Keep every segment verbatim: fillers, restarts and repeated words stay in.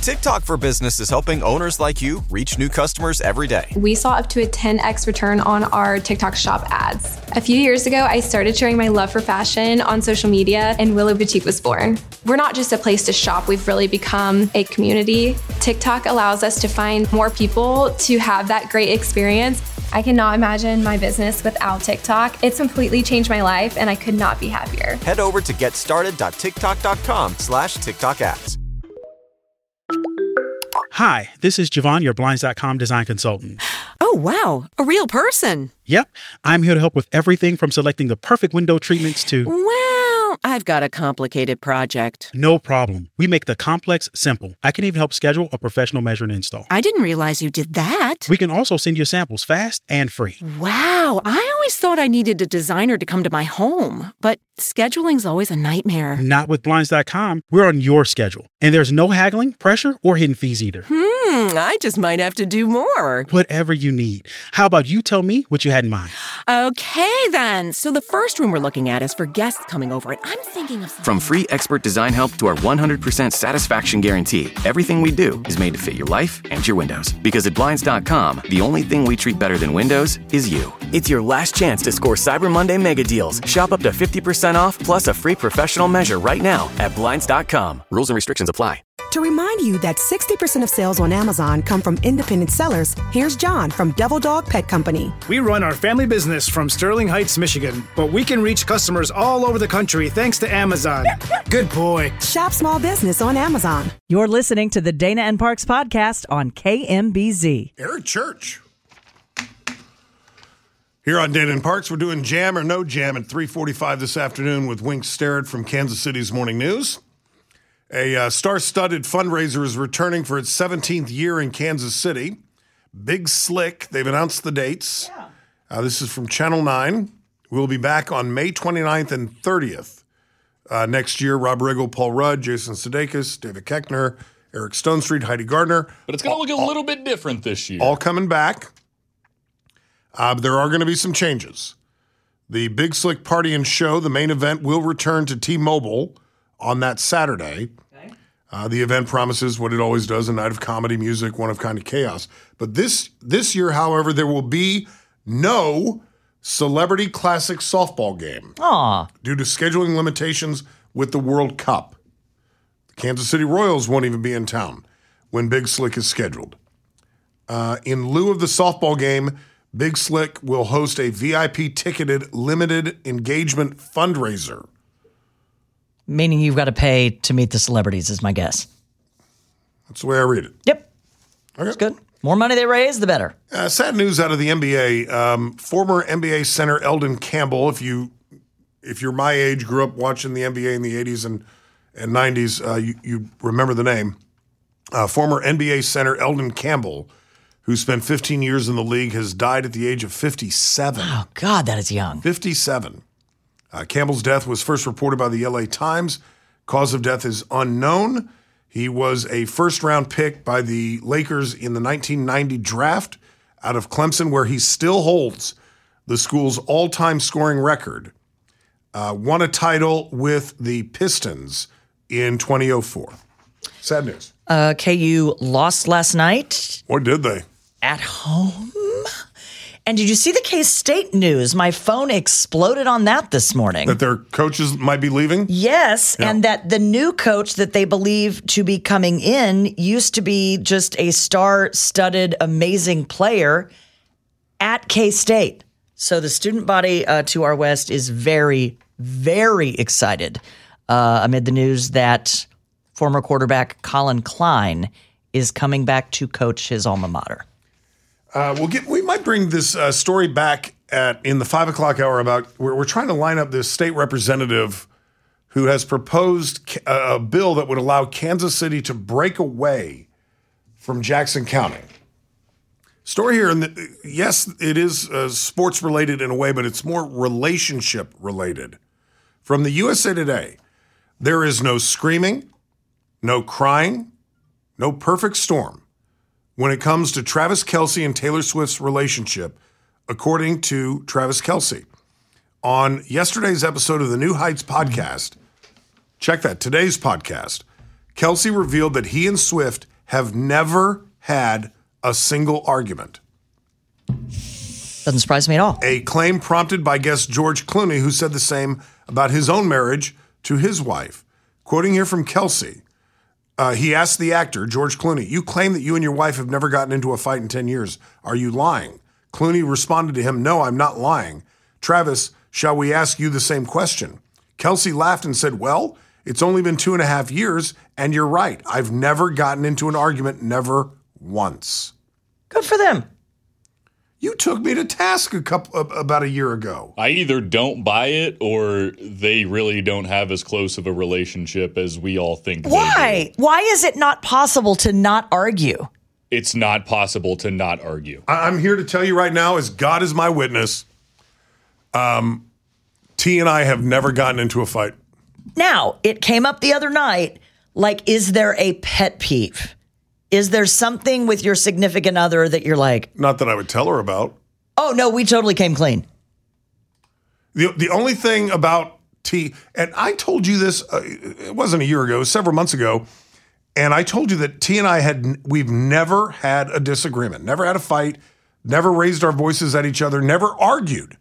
TikTok for Business is helping owners like you reach new customers every day. We saw up to a ten x return on our TikTok shop ads. A few years ago, I started sharing my love for fashion on social media, and Willow Boutique was born. We're not just a place to shop, we've really become a community. TikTok allows us to find more people to have that great experience. I cannot imagine my business without TikTok. It's completely changed my life, and I could not be happier. Head over to getstarted.tiktok.com slash TikTok ads. Hi, this is Javon, your Blinds dot com design consultant. Oh, wow. A real person. Yep. I'm here to help with everything from selecting the perfect window treatments to... Well, I've got a complicated project. No problem. We make the complex simple. I can even help schedule a professional measure and install. I didn't realize you did that. We can also send you samples fast and free. Wow. I always thought I needed a designer to come to my home, but scheduling's always a nightmare. Not with Blinds dot com. We're on your schedule. And there's no haggling, pressure, or hidden fees either. Hmm, I just might have to do more. Whatever you need. How about you tell me what you had in mind? Okay, then. So the first room we're looking at is for guests coming over, and I'm thinking of something... From free expert design help to our one hundred percent satisfaction guarantee, everything we do is made to fit your life and your windows. Because at Blinds dot com, the only thing we treat better than windows is you. It's your last chance to score Cyber Monday mega deals. Shop up to fifty percent off plus a free professional measure right now at Blinds dot com. Rules and restrictions apply. To remind you that sixty percent of sales on Amazon come from independent sellers, here's John from Devil Dog Pet Company. We run our family business from Sterling Heights, Michigan, but we can reach customers all over the country thanks to Amazon. Good boy. Shop small business on Amazon. You're listening to the Dana and Parks podcast on K M B Z. Eric Church. Here on Dana and Parks, we're doing Jam or No Jam at three forty-five this afternoon with Wink Starrett from Kansas City's Morning News. A uh, star-studded fundraiser is returning for its seventeenth year in Kansas City. Big Slick, they've announced the dates. Yeah. Uh, this is from Channel nine. We'll be back on May twenty-ninth and thirtieth. Uh, next year, Rob Riggle, Paul Rudd, Jason Sudeikis, David Koechner, Eric Stonestreet, Heidi Gardner. But it's going to look a all, little bit different this year. All coming back. Uh, there are going to be some changes. The Big Slick Party and Show, the main event, will return to T-Mobile on that Saturday. Okay. Uh, the event promises what it always does, a night of comedy, music, one of kind of chaos. But this this year, however, there will be no Celebrity Classic softball game. Aw. Due to scheduling limitations with the World Cup. The Kansas City Royals won't even be in town when Big Slick is scheduled. Uh, in lieu of the softball game, Big Slick will host a V I P ticketed limited engagement fundraiser. Meaning you've got to pay to meet the celebrities is my guess. That's the way I read it. Yep. Okay. That's good. More money they raise, the better. Uh, sad news out of the N B A. Um, former N B A center Eldon Campbell, if, you, if you're my age, grew up watching the N B A in the eighties and, and nineties, uh, you, you remember the name. Uh, former N B A center Eldon Campbell, who spent fifteen years in the league, has died at the age of fifty-seven. Oh, God, that is young. fifty-seven. Uh, Campbell's death was first reported by the L A Times. Cause of death is unknown. He was a first-round pick by the Lakers in the nineteen ninety draft out of Clemson, where he still holds the school's all-time scoring record. Uh, won a title with the Pistons in twenty oh four. Sad news. Uh, K U lost last night. Or did they? At home? And did you see the K-State news? My phone exploded on that this morning. That their coaches might be leaving? Yes, Yeah. and that the new coach that they believe to be coming in used to be just a star-studded, amazing player at K-State. So the student body uh, to our west is very, very excited uh, amid the news that former quarterback Colin Klein is coming back to coach his alma mater. Uh, we'll get. We might bring this uh, story back at in the five o'clock hour about we're, we're trying to line up this state representative who has proposed a, a bill that would allow Kansas City to break away from Jackson County. Story here, and yes, it is uh, sports related in a way, but it's more relationship related. From the U S A Today, there is no screaming, no crying, no perfect storm when it comes to Travis Kelce and Taylor Swift's relationship, according to Travis Kelce. On yesterday's episode of the New Heights podcast, check that, today's podcast, Kelce revealed that he and Swift have never had a single argument. Doesn't surprise me at all. A claim prompted by guest George Clooney, who said the same about his own marriage to his wife. Quoting here from Kelsey, uh, he asked the actor, George Clooney, "You claim that you and your wife have never gotten into a fight in ten years. Are you lying?" Clooney responded to him, "No, I'm not lying. Travis, shall we ask you the same question?" Kelsey laughed and said, "Well, it's only been two and a half years, and you're right. I've never gotten into an argument, never once." Good for them. You took me to task a couple about a year ago. I either don't buy it or they really don't have as close of a relationship as we all think. Why? Why is it not possible to not argue? It's not possible to not argue. I'm here to tell you right now, as God is my witness, um, T and I have never gotten into a fight. Now, it came up the other night, like, is there a pet peeve? Is there something with your significant other that you're like... Not that I would tell her about. Oh, no, we totally came clean. The the only thing about T, and I told you this, uh, it wasn't a year ago, it was several months ago, and I told you that T and I had, we've never had a disagreement, never had a fight, never raised our voices at each other, never argued.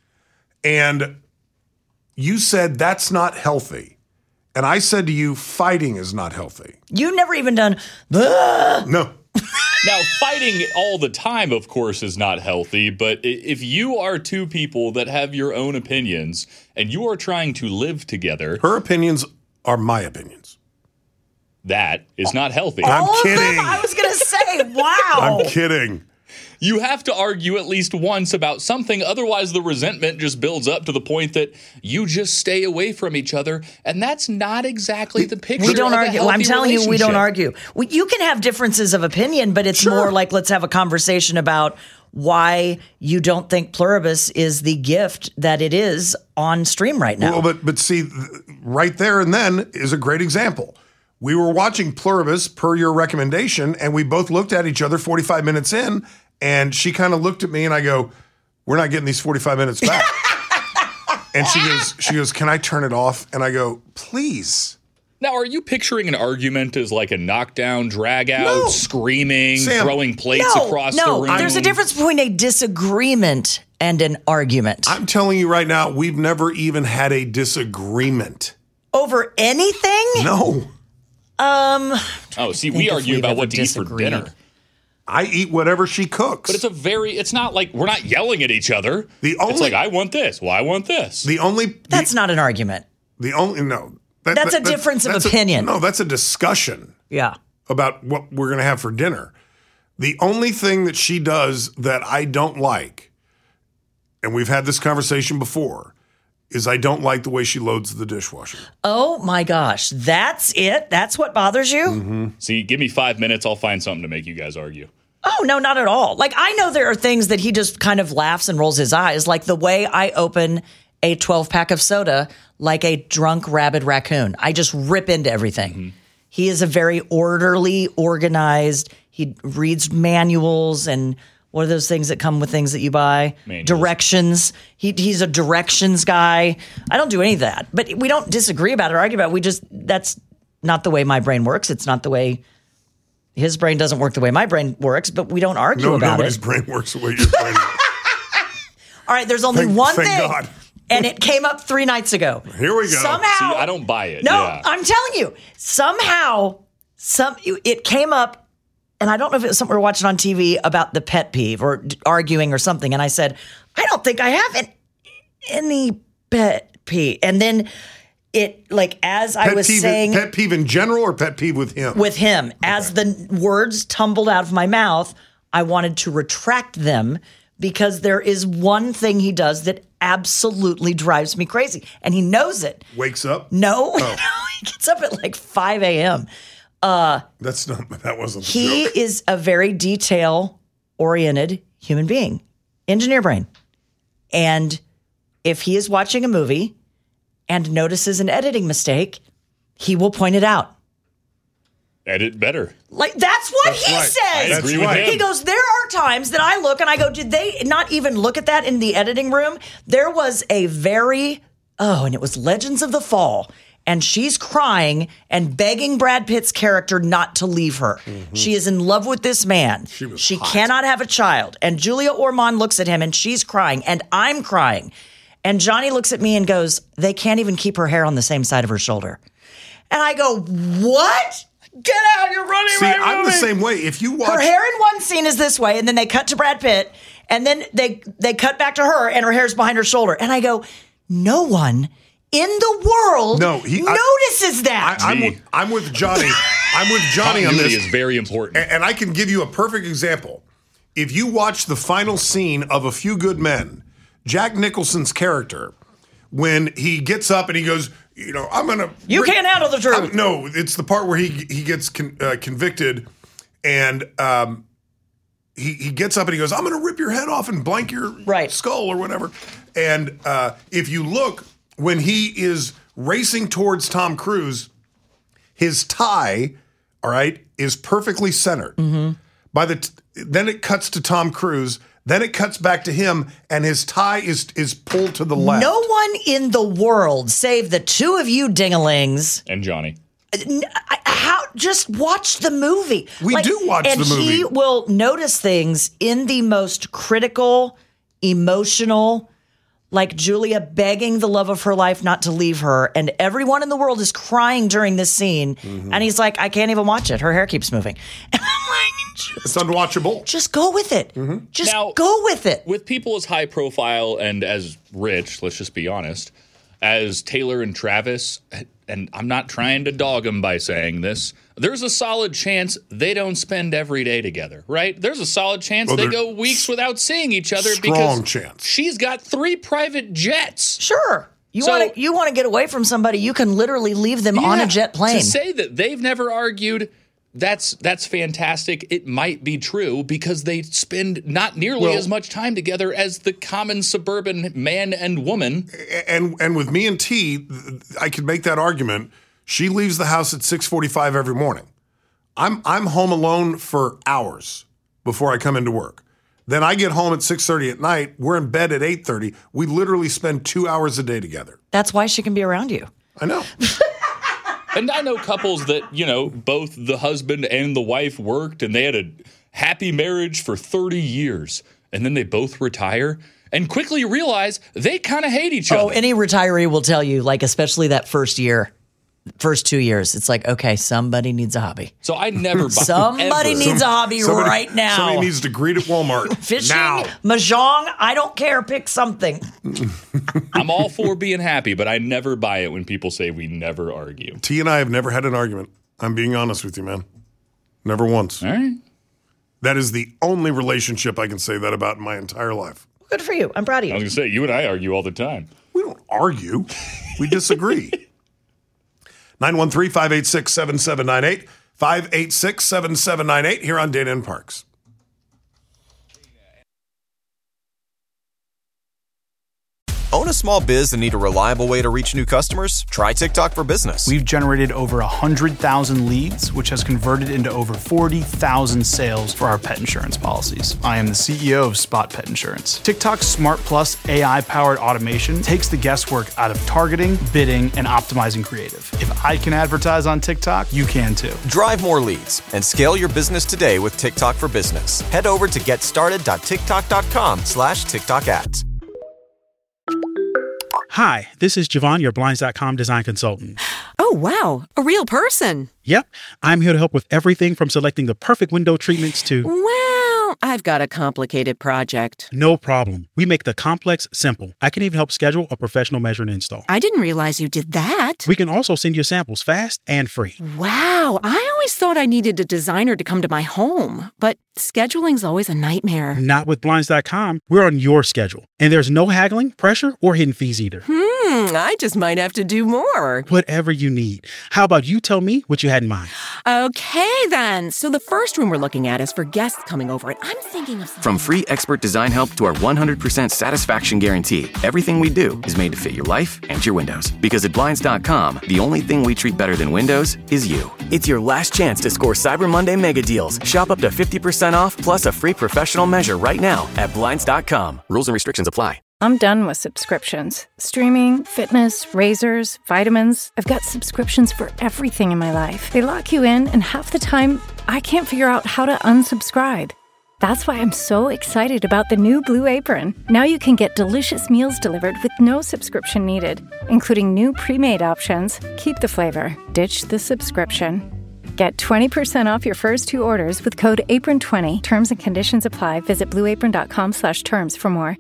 And you said that's not healthy. And I said to you, fighting is not healthy. You've never even done... Ugh. No. Now, fighting all the time, of course, is not healthy, but if you are two people that have your own opinions and you are trying to live together... Her opinions are my opinions. That is not healthy. I'm All kidding. Of them, I was going to say, wow. I'm kidding. You have to argue at least once about something, otherwise the resentment just builds up to the point that you just stay away from each other, and that's not exactly the picture. We don't of argue. A Well, I'm telling you, we don't relationship. argue. We, you can have differences of opinion, but it's Sure. more like let's have a conversation about why you don't think Pluribus is the gift that it is on stream right now. Well, but but see, th- right there and then is a great example. We were watching Pluribus per your recommendation, and we both looked at each other forty-five minutes in, and she kind of looked at me, and I go, "We're not getting these forty-five minutes back." And she goes, "She goes, can I turn it off?" And I go, "Please." Now, are you picturing an argument as like a knockdown, drag out, No. screaming, Sam, throwing plates no, across no, the room? there's a difference between a disagreement and an argument. I'm telling you right now, we've never even had a disagreement. Over anything? No. Um. Oh, see, think we if argue we've about ever what to eat for disagreed. dinner. I eat whatever she cooks. But it's a very, it's not like we're not yelling at each other. The only- it's like, I want this. Well, I want this. the only That's the, not an argument. the only no. That- That's that- a difference of that's a- opinion. no, that's a discussion Yeah. about what we're going to have for dinner. The only thing that she does that I don't like, and we've had this conversation before, is I don't like the way she loads the dishwasher. Oh my gosh. That's it? That's what bothers you? Mm-hmm. See, give me five minutes. I'll find something to make you guys argue. Oh, no, not at all. Like, I know there are things that he just kind of laughs and rolls his eyes, like the way I open a twelve pack of soda like a drunk rabid raccoon. I just rip into everything. Mm-hmm. He is a very orderly, organized. He reads manuals and what are those things that come with things that you buy? Manuals. Directions. He, he's a directions guy. I don't do any of that. But we don't disagree about it or argue about it. We just, that's not the way my brain works. It's not the way his brain doesn't work the way my brain works, but we don't argue No, about nobody's it. brain works the way your brain works. All right, there's only Thank- one thank thing. God. And it came up three nights ago. Here we go. Somehow. See, I don't buy it. No, Yeah. I'm telling you. Somehow, some it came up, and I don't know if it was something we were watching on T V about the pet peeve or d- arguing or something. And I said, I don't think I have an, any pet peeve. And then it, like, as I Pet was peeve, saying pet peeve in general or pet peeve with him? with him, as the words tumbled out of my mouth, I wanted to retract them because there is one thing he does that absolutely drives me crazy. And he knows it. Wakes up? No, Oh. no, he gets up at like five a.m. Uh, That's not, that wasn't the he joke. is a very detail-oriented human being, engineer brain. And if he is watching a movie and notices an editing mistake, he will point it out. Edit better. Like, that's what That's he right. says. I That's agree with right. him. He goes, there are times that I look and I go, did they not even look at that in the editing room? There was a very, oh, and it was Legends of the Fall. and she's crying and begging Brad Pitt's character not to leave her. Mm-hmm. She is in love with this man. She was She hot. cannot have a child. And Julia Ormond looks at him and she's crying and I'm crying. And Johnny looks at me and goes, they can't even keep her hair on the same side of her shoulder. And I go, what? Get out, you're running See, right I'm movie. the same way. If you watch... Her hair in one scene is this way, and then they cut to Brad Pitt, and then they they cut back to her, and her hair's behind her shoulder. And I go, no one in the world No, he- I- notices that. I, I'm, with, I'm with Johnny. I'm with Johnny on Continuity this. is very important. And, and I can give you a perfect example. If you watch the final scene of A Few Good Men, Jack Nicholson's character, when he gets up and he goes, you know, I'm going to... You can't handle the truth. I'm- no, it's the part where he he gets con, uh, convicted and um, he, he gets up and he goes, I'm going to rip your head off and blank your Right. skull or whatever. And uh, if you look, when he is racing towards Tom Cruise, his tie, all right, is perfectly centered. Mm-hmm. By the t- then it cuts to Tom Cruise, then it cuts back to him, and his tie is is pulled to the left. No one in the world, save the two of you dingalings, And Johnny. n- I- how just watch the movie. We do watch and the movie. he will notice things in the most critical, emotional, like Julia begging the love of her life not to leave her, and everyone in the world is crying during this scene, Mm-hmm. and he's like, I can't even watch it. Her hair keeps moving. And I'm like, It's unwatchable. just go with it. Mm-hmm. Just Now- go with it. With people as high profile and as rich, let's just be honest, as Taylor and Travis, and I'm not trying to dog them by saying this, there's a solid chance they don't spend every day together, right? There's a solid chance Oh, they there- go weeks without seeing each other Strong because chance. she's got three private jets. Sure. You So- want to you want to get away from somebody, you can literally leave them on a Yeah, jet plane. To say that they've never argued, that's that's fantastic. It might be true because they spend not nearly Well- as much time together as the common suburban man and woman. And and with me and T, I could make that argument. She leaves the house at six forty-five every morning. I'm I'm home alone for hours before I come into work. Then I get home at six thirty at night. We're in bed at eight thirty. We literally spend two hours a day together. That's why she can be around you. I know. And I know couples that, you know, both the husband and the wife worked and they had a happy marriage for thirty years. And then they both retire and quickly realize they kind of hate each Oh, other. any retiree will tell you, like, especially that first year, first two years, it's like, okay, somebody needs a hobby. So I never buy Somebody ever. needs a hobby Somebody- right now. Somebody needs to greet at Walmart. Fishing, now. mahjong, I don't care, pick something. I'm all for being happy, but I never buy it when people say we never argue. T and I have never had an argument. I'm being honest with you, man. Never once. All right. That is the only relationship I can say that about in my entire life. Good for you. I'm proud of I was you. going to say, you and I argue all the time. We don't argue. We disagree. nine one three, five eight six, seven seven nine eight. five eight six, seven seven nine eight here on Dana and Parks. Own a small biz and need a reliable way to reach new customers? Try TikTok for Business. We've generated over one hundred thousand leads, which has converted into over forty thousand sales for our pet insurance policies. I am the C E O of Spot Pet Insurance. TikTok's Smart Plus A I-powered automation takes the guesswork out of targeting, bidding, and optimizing creative. If I can advertise on TikTok, you can too. Drive more leads and scale your business today with TikTok for Business. Head over to getstarted.tiktok.com slash TikTok ads. Hi, this is Javon, your Blinds dot com design consultant. Oh, wow. A real person. Yep, I'm here to help with everything from selecting the perfect window treatments to... Well, I've got a complicated project. No problem. We make the complex simple. I can even help schedule a professional measure and install. I didn't realize you did that. We can also send you samples fast and free. Wow. I always thought I needed a designer to come to my home, but scheduling's always a nightmare. Not with Blinds dot com. We're on your schedule. And there's no haggling, pressure, or hidden fees either. Hmm, I just might have to do more. Whatever you need. How about you tell me what you had in mind? Okay, then. So the first room we're looking at is for guests coming over, and I'm thinking of something. From free expert design help to our one hundred percent satisfaction guarantee, everything we do is made to fit your life and your windows. Because at Blinds dot com, the only thing we treat better than windows is you. It's your last chance to score Cyber Monday mega deals. Shop up to fifty percent off plus a free professional measure right now at Blinds dot com. Rules and restrictions apply. I'm done with subscriptions. Streaming, fitness, razors, vitamins. I've got subscriptions for everything in my life. They lock you in, and half the time, I can't figure out how to unsubscribe. That's why I'm so excited about the new Blue Apron. Now you can get delicious meals delivered with no subscription needed, including new pre-made options. Keep the flavor, ditch the subscription. Get twenty percent off your first two orders with code apron twenty. Terms and conditions apply. Visit blueapron.com slash terms for more.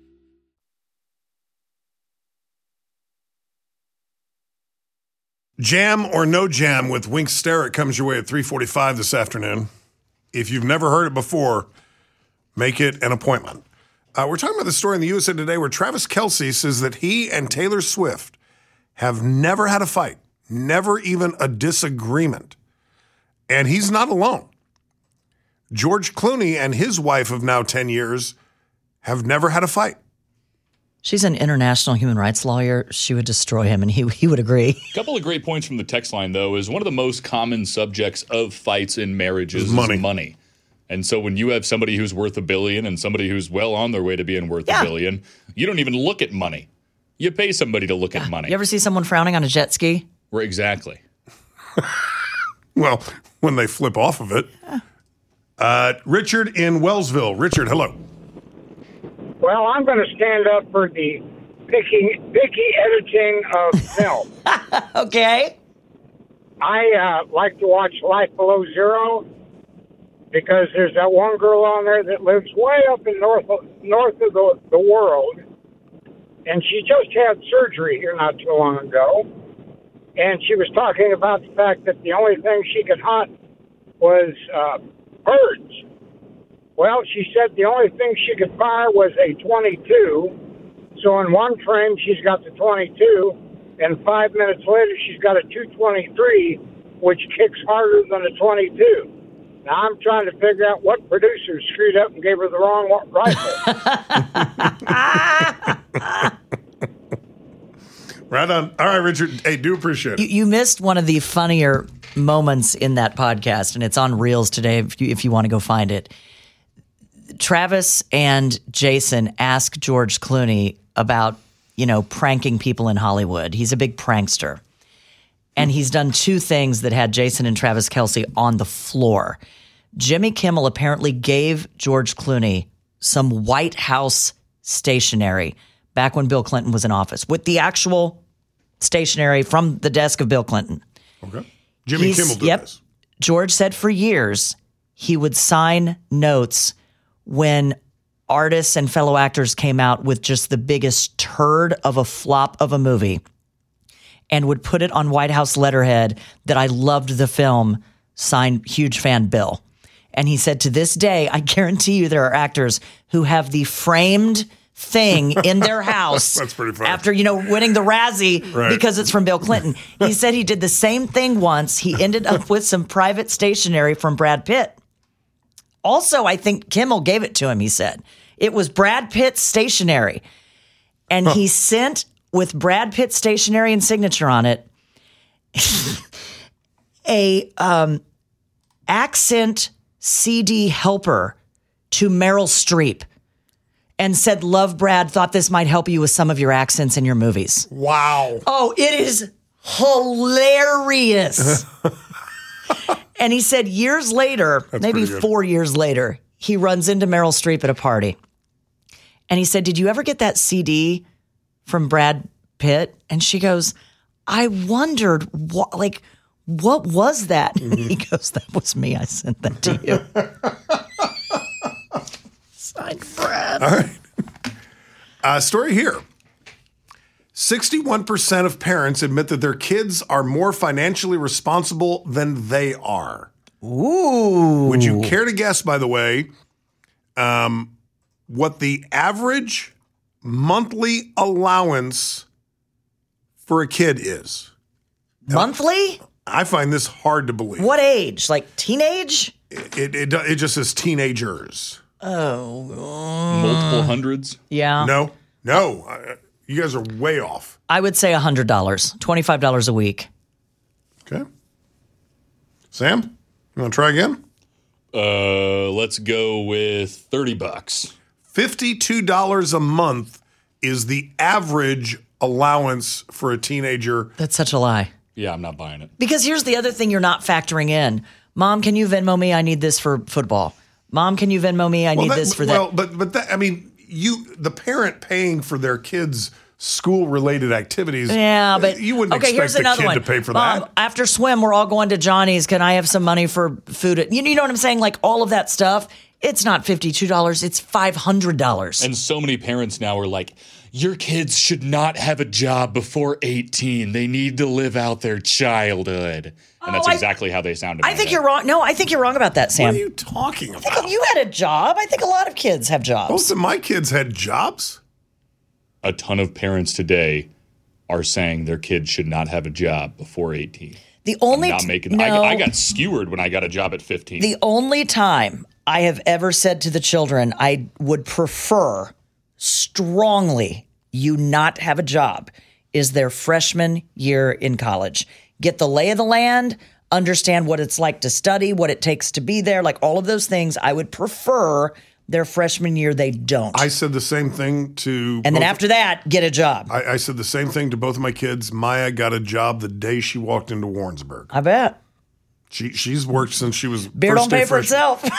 Jam or no jam with Wink Starrett comes your way at three forty-five this afternoon. If you've never heard it before, make it an appointment. Uh, we're talking about the story in the U S A Today where Travis Kelce says that he and Taylor Swift have never had a fight, never even a disagreement. And he's not alone. George Clooney and his wife of now ten years have never had a fight. She's an international human rights lawyer. She would destroy him, and he he would agree. A couple of great points from the text line, though, is one of the most common subjects of fights in marriages money. is money. And so when you have somebody who's worth a billion and somebody who's well on their way to being worth yeah. a billion, you don't even look at money. You pay somebody to look yeah. at money. You ever see someone frowning on a jet ski? Right, exactly. Well, when they flip off of it. Yeah. Uh, Richard in Wellsville. Richard, hello. Well, I'm going to stand up for the picky, picky editing of film. Okay. I uh, like to watch Life Below Zero because there's that one girl on there that lives way up in north north of the, the world, and she just had surgery here not too long ago, and she was talking about the fact that the only thing she could hunt was uh, birds. Well, she said the only thing she could fire was a twenty-two. So in one frame, she's got the twenty-two, and five minutes later, she's got a two twenty-three, which kicks harder than a twenty-two. Now, I'm trying to figure out what producer screwed up and gave her the wrong rifle. Right on. All right, Richard. Hey, do appreciate it. You, you missed one of the funnier moments in that podcast, and it's on Reels today if you, if you want to go find it. Travis and Jason ask George Clooney about, you know, pranking people in Hollywood. He's a big prankster. And he's done two things that had Jason and Travis Kelce on the floor. Jimmy Kimmel apparently gave George Clooney some White House stationery back when Bill Clinton was in office, with the actual stationery from the desk of Bill Clinton. Okay. Jimmy He's, Kimmel did yep, this. George said for years he would sign notes when artists and fellow actors came out with just the biggest turd of a flop of a movie and would put it on White House letterhead that I loved the film, signed huge fan Bill. And he said, to this day, I guarantee you there are actors who have the framed thing in their house That's pretty funny. after, you know, winning the Razzie Right. because it's from Bill Clinton. He said he did the same thing once. He ended up with some private stationery from Brad Pitt. Also, I think Kimmel gave it to him, he said. It was Brad Pitt's stationery. And huh. he sent, with Brad Pitt's stationery and signature on it, a um, accent C D helper to Meryl Streep and said, love, Brad, thought this might help you with some of your accents in your movies. Wow. Oh, it is hilarious. And he said years later, That's maybe pretty good. four years later, he runs into Meryl Streep at a party. And he said, did you ever get that C D from Brad Pitt? And she goes, I wondered, what, like, what was that? Mm-hmm. And he goes, that was me. I sent that to you. Signed Brad. All right. Uh, story here. sixty-one percent of parents admit that their kids are more financially responsible than they are. Ooh. Would you care to guess, by the way, um, what the average monthly allowance for a kid is? Monthly? I find this hard to believe. What age? Like teenage? It it, it, it just says teenagers. Oh. Um, Multiple hundreds? Yeah. No. No. Uh, you guys are way off. I would say one hundred dollars, twenty-five dollars a week. Okay. Sam, you want to try again? Uh, let's go with thirty bucks. fifty-two dollars a month is the average allowance for a teenager. That's such a lie. Yeah, I'm not buying it. Because here's the other thing you're not factoring in. Mom, can you Venmo me? I need this for football. Mom, can you Venmo me? I well, need that, this for well, that. Well, but but that, I mean, you the parent paying for their kids' school-related activities. Yeah, but you wouldn't okay, expect here's the another kid one. to pay for Mom, that. After swim, we're all going to Johnny's. Can I have some money for food? You, you know what I'm saying? Like all of that stuff. It's not fifty-two dollars. It's five hundred dollars. And so many parents now are like, your kids should not have a job before eighteen. They need to live out their childhood. And that's Oh, I- exactly how they sound. In I my think head. you're wrong. No, I think you're wrong about that, Sam. What are you talking I about? think you had a job. I think a lot of kids have jobs. Most of my kids had jobs. A ton of parents today are saying their kids should not have a job before eighteen. The only I'm not t- making. no. I, I got skewered when I got a job at fifteen. The only time I have ever said to the children, I would prefer strongly you not have a job is their freshman year in college. Get the lay of the land, understand what it's like to study, what it takes to be there, like all of those things. I would prefer their freshman year they don't. I said the same thing to. and then both- after that, get a job. I, I said the same thing to both of my kids. Maya got a job the day she walked into Warrensburg. I bet. She she's worked since she was Beer first don't day pay for freshman. itself.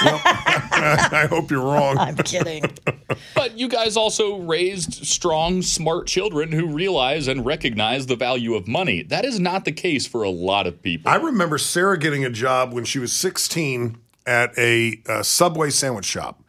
I hope you're wrong. I'm kidding. But you guys also raised strong, smart children who realize and recognize the value of money. That is not the case for a lot of people. I remember Sarah getting a job when she was sixteen at a, a Subway sandwich shop.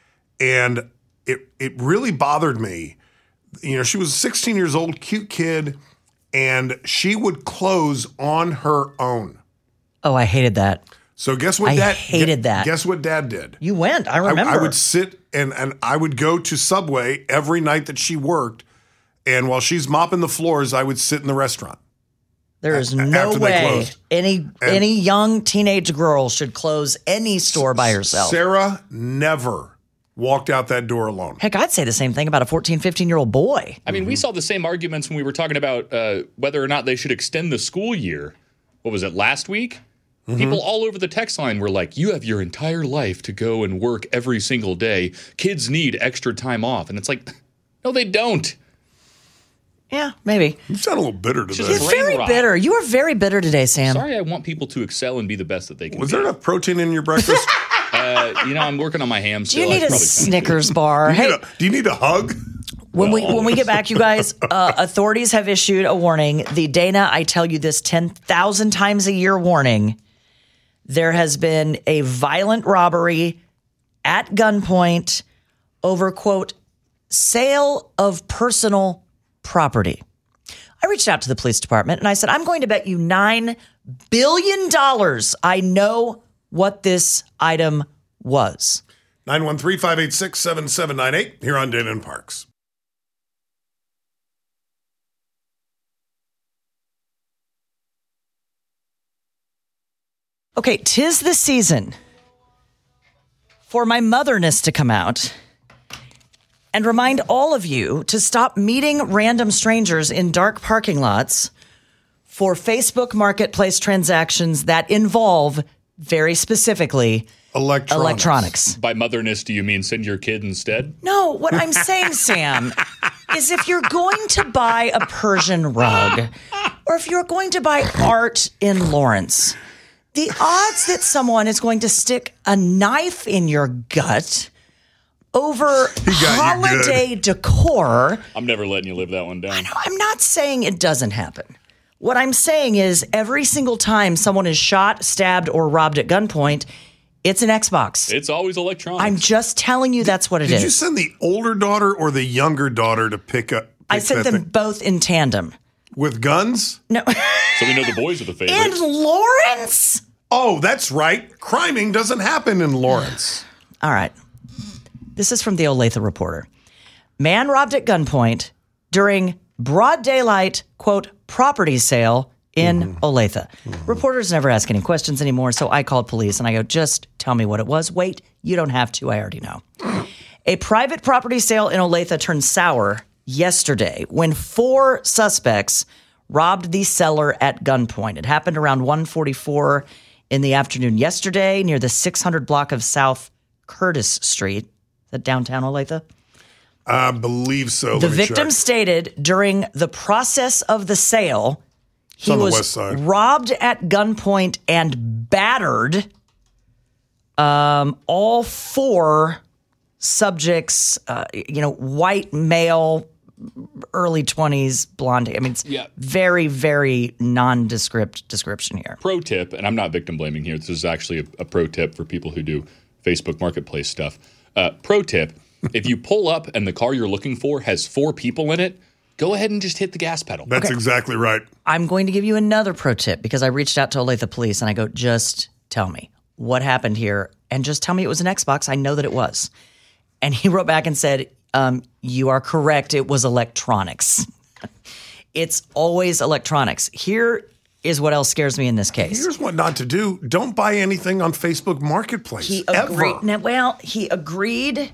And it it really bothered me. You know, she was sixteen years old, cute kid, and she would close on her own. Oh, I hated that. So guess what I dad hated that. Guess what dad did? You went. I remember. I, I would sit and, and I would go to Subway every night that she worked. And while she's mopping the floors, I would sit in the restaurant. There is a- no after they way closed. any any young teenage girl should close any store by herself. Sarah never walked out that door alone. Heck, I'd say the same thing about a fourteen, fifteen-year-old boy. I mean, we saw the same arguments when we were talking about uh, whether or not they should extend the school year. What was it, last week? Mm-hmm. People all over the text line were like, you have your entire life to go and work every single day. Kids need extra time off. And it's like, no, they don't. Yeah, maybe. You sound a little bitter today. Just You're brain very rot. bitter. You are very bitter today, Sam. Sorry, I want people to excel and be the best that they can Was be. there enough protein in your breakfast? Uh, you know, I'm working on my ham Do still. you need I a probably- Snickers bar? do, you Hey, need a, do you need a hug? when we when we get back, you guys, uh, authorities have issued a warning. The Dana, I tell you this ten thousand times a year warning. There has been a violent robbery at gunpoint over, quote, sale of personal property. I reached out to the police department and I said, I'm going to bet you nine billion dollars I know what this item was. nine one three, five eight six, seven seven nine eight here on Dana and Parks. Okay, 'tis the season for my motherness to come out and remind all of you to stop meeting random strangers in dark parking lots for Facebook Marketplace transactions that involve, very specifically, Electronics. electronics. By motherness, do you mean send your kid instead? No, what I'm saying, Sam, is if you're going to buy a Persian rug or if you're going to buy art in Lawrence, the odds that someone is going to stick a knife in your gut over got you holiday decor, I'm never letting you live that one down. I'm not saying it doesn't happen. What I'm saying is every single time someone is shot, stabbed, or robbed at gunpoint, it's an Xbox. It's always electronics. I'm just telling you that's what it Did is. you send the older daughter or the younger daughter to pick up? I pick sent that them thing? both in tandem. With guns? No. So we know the boys are the In favorites. Lawrence? Oh, that's right. Criming doesn't happen in Lawrence. All right. This is from the Olathe Reporter. Man robbed at gunpoint during broad daylight, quote, property sale in mm-hmm. Olathe. Mm-hmm. Reporters never ask any questions anymore, so I called police and I go, just tell me what it was. Wait, you don't have to. I already know. A private property sale in Olathe turned sour yesterday when four suspects robbed the seller at gunpoint. It happened around one forty-four in the afternoon yesterday near the six hundred block of South Curtis Street. Is that downtown Olathe? I believe so. The Let me victim check. stated during the process of the sale, he on the was west side. robbed at gunpoint and battered. Um, all four subjects, uh, you know, white male, early twenties, blonde. I mean, it's Yeah. very, very nondescript description here. Pro tip, and I'm not victim blaming here. This is actually a, a pro tip for people who do Facebook Marketplace stuff. Uh, pro tip, if you pull up and the car you're looking for has four people in it, go ahead and just hit the gas pedal. That's Okay. exactly right. I'm going to give you another pro tip because I reached out to Olathe Police and I go, just tell me what happened here and just tell me it was an Xbox. I know that it was. And he wrote back and said, um, you are correct. It was electronics. It's always electronics. Here is what else scares me in this case. Here's what not to do. Don't buy anything on Facebook Marketplace. He ever. agreed. Now, well, he agreed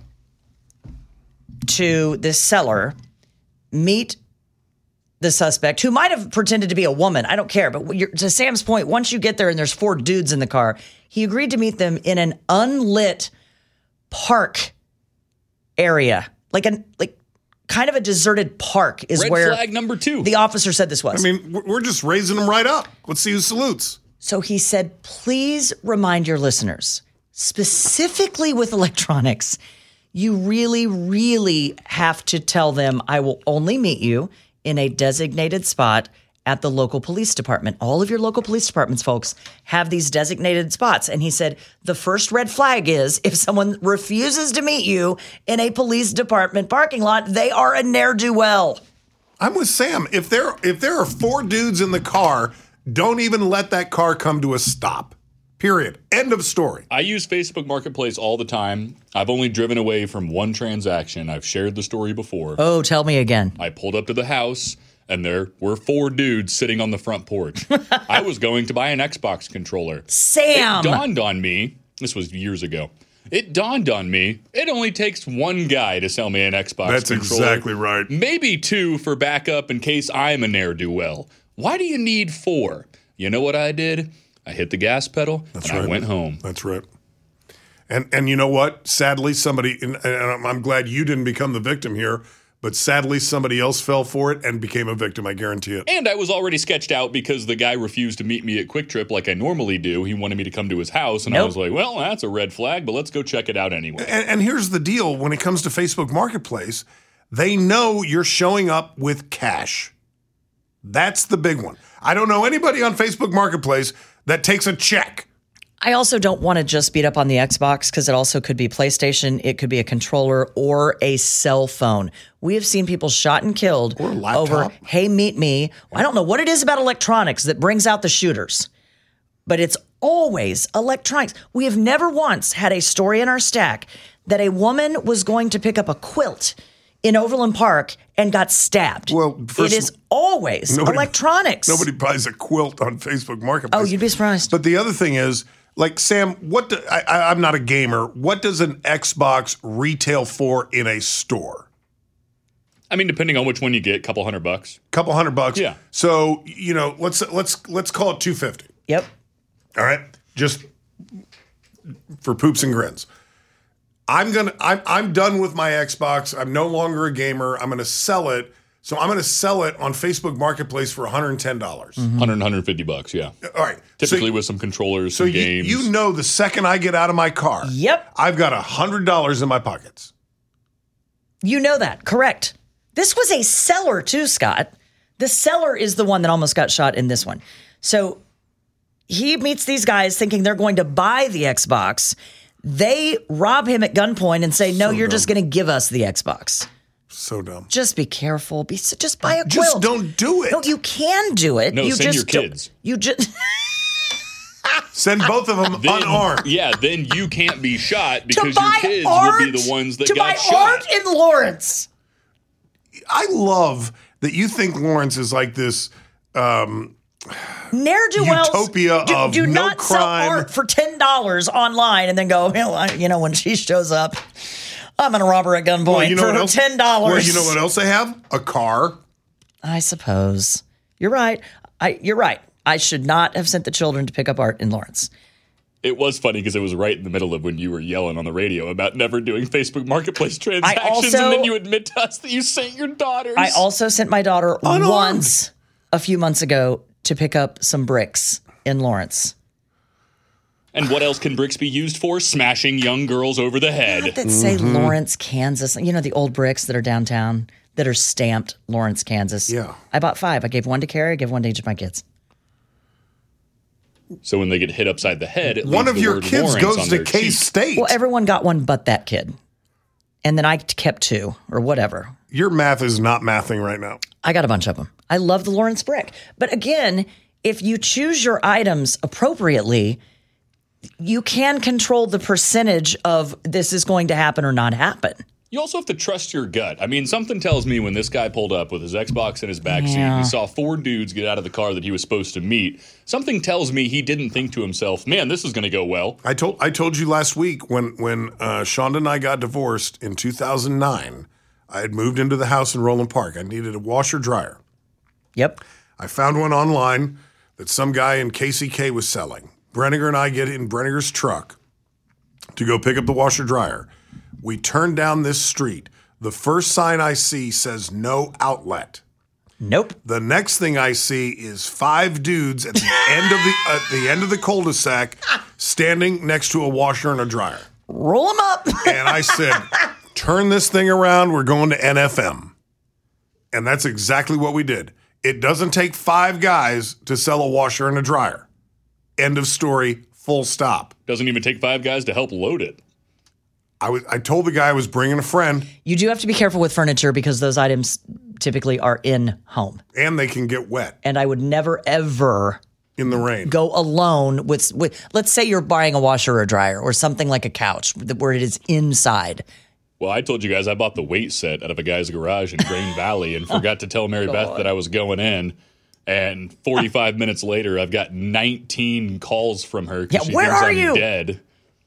to this seller meet the suspect, who might have pretended to be a woman. I don't care. But you're, to Sam's point, once you get there and there's four dudes in the car, he agreed to meet them in an unlit park area, like an like kind of a deserted park is Red where flag number two. The officer said this was. I mean, we're- we're just raising them right up. Let's see who salutes. So he said, please remind your listeners, specifically with electronics, you really, really have to tell them I will only meet you in a designated spot at the local police department. All of your local police departments, folks, have these designated spots. And he said, the first red flag is if someone refuses to meet you in a police department parking lot, they are a ne'er-do-well. I'm with Sam. If there if there are four dudes in the car, don't even let that car come to a stop. Period. End of story. I use Facebook Marketplace all the time. I've only driven away from one transaction. I've shared the story before. Oh, tell me again. I pulled up to the house, and there were four dudes sitting on the front porch. I was going to buy an Xbox controller. Sam! It dawned on me, this was years ago, it dawned on me, it only takes one guy to sell me an Xbox That's controller. exactly right. Maybe two for backup in case I'm a ne'er-do-well. Why do you need four? You know what I did? I hit the gas pedal, That's and right. I went home. That's right. And and you know what? Sadly, somebody, and and I'm glad you didn't become the victim here, but sadly, somebody else fell for it and became a victim. I guarantee it. And I was already sketched out because the guy refused to meet me at Quick Trip like I normally do. He wanted me to come to his house, and Nope. I was like, well, that's a red flag, but let's go check it out anyway. And, and here's the deal: when it comes to Facebook Marketplace, they know you're showing up with cash. That's the big one. I don't know anybody on Facebook Marketplace that takes a check. I also don't want to just beat up on the Xbox because it also could be PlayStation, it could be a controller, or a cell phone. We have seen people shot and killed Or a laptop. over, hey, meet me. I don't know what it is about electronics that brings out the shooters, but it's always electronics. We have never once had a story in our stack that a woman was going to pick up a quilt in Overland Park and got stabbed. Well, first- it is always Nobody- electronics. Nobody buys a quilt on Facebook Marketplace. Oh, you'd be surprised. But the other thing is, like, Sam, what do, I, I, I'm not a gamer. What does an Xbox retail for in a store? I mean, depending on which one you get, a couple hundred bucks. Couple hundred bucks. Yeah. So you know, let's let's let's call it two fifty. Yep. All right, just for poops and grins. I'm gonna. I'm I'm done with my Xbox. I'm no longer a gamer. I'm gonna sell it. So I'm gonna sell it on Facebook Marketplace for one hundred ten dollars. one hundred, one hundred fifty bucks, yeah. All right. Typically so, with some controllers, so some you, games. you know, the second I get out of my car, Yep. I've got one hundred dollars in my pockets. You know that, correct. This was a seller too, Scott. The seller is the one that almost got shot in this one. So he meets these guys thinking they're going to buy the Xbox. They rob him at gunpoint and say, no, So you're dumb. just going to give us the Xbox. So dumb. Just be careful. Be Just buy a quilt. Just don't do it. No, you can do it. No, you send just your don't- kids. You just... Send both of them Then- unarmed. Yeah, then you can't be shot to because buy your kids art, would be the ones that to got buy shot. art in Lawrence. I love that you think Lawrence is like this um, Ne'er-do-wells utopia do, of do no not crime. sell art for ten dollars online and then go, well, I, you know, when she shows up, I'm going to rob her at gunpoint Well, you know for what her else? ten dollars. Well, you know what else they have? A car. I suppose. You're right. I, you're right. I should not have sent the children to pick up art in Lawrence. It was funny because it was right in the middle of when you were yelling on the radio about never doing Facebook Marketplace transactions, also, and then you admit to us that you sent your daughters. I also sent my daughter Unarmed. once a few months ago to pick up some bricks in Lawrence. And what else can bricks be used for? Smashing young girls over the head. That say mm-hmm. Lawrence, Kansas. You know, the old bricks that are downtown that are stamped Lawrence, Kansas. Yeah. I bought five. I gave one to Carrie. I gave one to each of my kids. So when they get hit upside the head, it one of the your word kids Lawrence goes on to their K-State. cheek. Well, everyone got one but that kid. And then I kept two or whatever. Your math is not mathing right now. I got a bunch of them. I love the Lawrence brick. But again, if you choose your items appropriately, you can control the percentage of this is going to happen or not happen. You also have to trust your gut. I mean, something tells me when this guy pulled up with his Xbox in his backseat, Yeah. he saw four dudes get out of the car that he was supposed to meet. Something tells me he didn't think to himself, man, this is going to go well. I told I told you last week when when uh, Shonda and I got divorced in two thousand nine, I had moved into the house in Roland Park. I needed a washer dryer. Yep. I found one online that some guy in K C K was selling. Brenniger and I get in Brenniger's truck to go pick up the washer dryer. We turn down this street. The first sign I see says no outlet. Nope. The next thing I see is five dudes at the end of the at the end of the cul-de-sac standing next to a washer and a dryer. Roll them up. And I said, turn this thing around. We're going to N F M. And that's exactly what we did. It doesn't take five guys to sell a washer and a dryer. End of story, full stop. Doesn't even take five guys to help load it. I was. I told the guy I was bringing a friend. You do have to be careful with furniture because those items typically are in home. And they can get wet. And I would never, ever... in the rain. Go alone with, with, let's say you're buying a washer or a dryer or something like a couch where it is inside. Well, I told you guys I bought the weight set out of a guy's garage in Grain Valley and forgot to tell Mary Beth that I was going in. And forty-five minutes later, I've got nineteen calls from her because Yeah, she where thinks are I'm you? dead.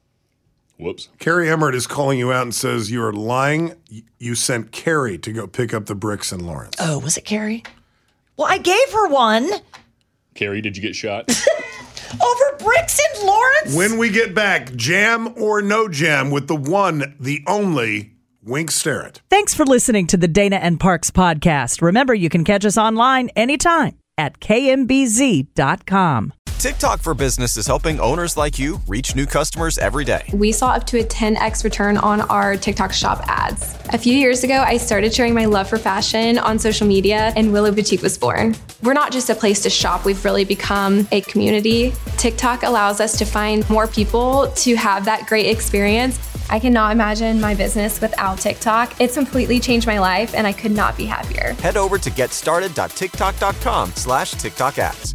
Whoops. Carrie Emmert is calling you out and says you are lying. You sent Carrie to go pick up the bricks in Lawrence. Oh, was it Carrie? Well, I gave her one. Carrie, did you get shot? Over bricks in Lawrence? When we get back, jam or no jam with the one, the only, Wink Starrett. Thanks for listening to the Dana and Parks podcast. Remember, you can catch us online anytime at K M B Z dot com. TikTok for Business is helping owners like you reach new customers every day. We saw up to a ten x return on our TikTok shop ads. A few years ago, I started sharing my love for fashion on social media, and Willow Boutique was born. We're not just a place to shop, we've really become a community. TikTok allows us to find more people to have that great experience. I cannot imagine my business without TikTok. It's completely changed my life, and I could not be happier. Head over to getstarted.tiktok.com slash TikTok ads.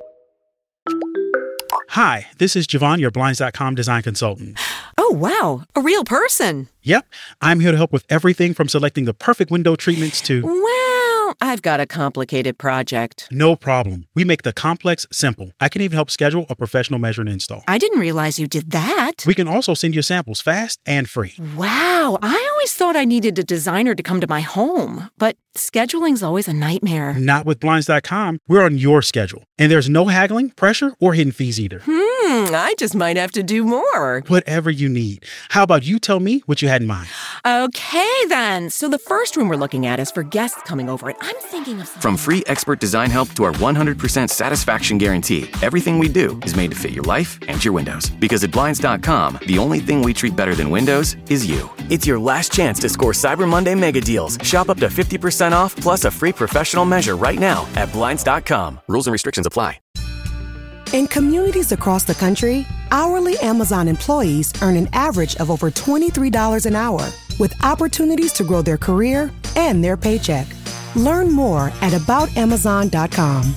Hi, this is Javon, your Blinds dot com design consultant. Oh, wow. A real person. Yep, I'm here to help with everything from selecting the perfect window treatments to... Well, I've got a complicated project. No problem. We make the complex simple. I can even help schedule a professional measure and install. I didn't realize you did that. We can also send you samples fast and free. Wow, I always thought I needed a designer to come to my home, but scheduling's always a nightmare. Not with Blinds dot com. We're on your schedule. And there's no haggling, pressure, or hidden fees either. Hmm, I just might have to do more. Whatever you need. How about you tell me what you had in mind? Okay, then. So the first room we're looking at is for guests coming over, and I'm thinking of... From free expert design help to our one hundred percent satisfaction guarantee, everything we do is made to fit your life and your windows. Because at Blinds dot com, the only thing we treat better than windows is you. It's your last chance to score Cyber Monday mega deals. Shop up to fifty percent off plus a free professional measure right now at Blinds dot com. Rules and restrictions apply. In communities across the country, hourly Amazon employees earn an average of over twenty-three dollars an hour, with opportunities to grow their career and their paycheck. Learn more at about amazon dot com.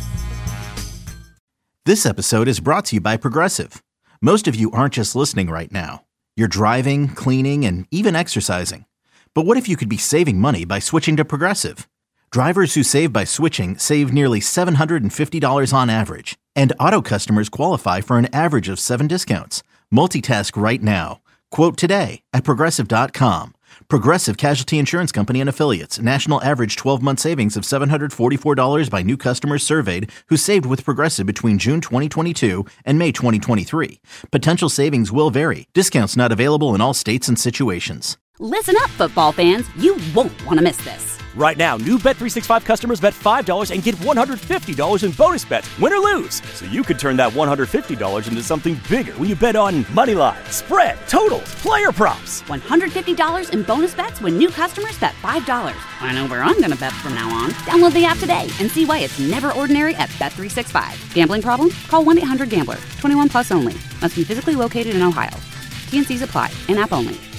This episode is brought to you by Progressive. Most of you aren't just listening right now. You're driving, cleaning, and even exercising. But what if you could be saving money by switching to Progressive? Drivers who save by switching save nearly seven hundred fifty dollars on average. And auto customers qualify for an average of seven discounts. Multitask right now. Quote today at progressive dot com. Progressive Casualty Insurance Company and Affiliates. National average twelve-month savings of seven hundred forty-four dollars by new customers surveyed who saved with Progressive between June twenty twenty-two and May twenty twenty-three. Potential savings will vary. Discounts not available in all states and situations. Listen up, football fans. You won't want to miss this. Right now, new Bet three sixty-five customers bet five dollars and get one hundred fifty dollars in bonus bets, win or lose. So you could turn that one hundred fifty dollars into something bigger when you bet on money line, spread, totals, player props. one hundred fifty dollars in bonus bets when new customers bet five dollars. I know where I'm going to bet from now on. Download the app today and see why it's never ordinary at Bet three sixty-five. Gambling problem? Call one eight hundred gambler. twenty-one plus only. Must be physically located in Ohio. T N Cs apply. In-app only.